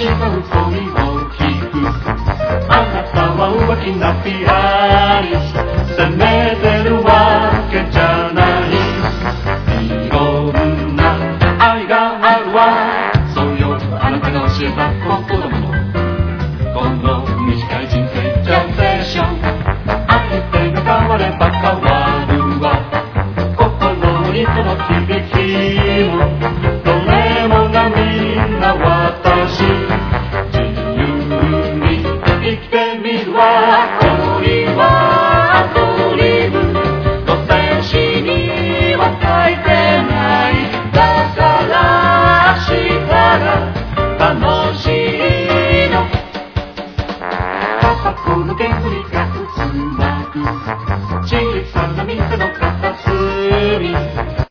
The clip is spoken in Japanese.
した嘘にを聞く。あなたは浮気なピアリスト、責めてるわけじゃない。いろんな愛があるわ。そうよ、あなたが教えた子供のこの短い人生ジャンセーション。愛って変われば変わるわ。心にその響きもどれもがみんな私。自由に生きてみるわ。恋はアドリブ、どうせ詩には書いてない。だから明日が楽しいの。パパこの煙が渦巻く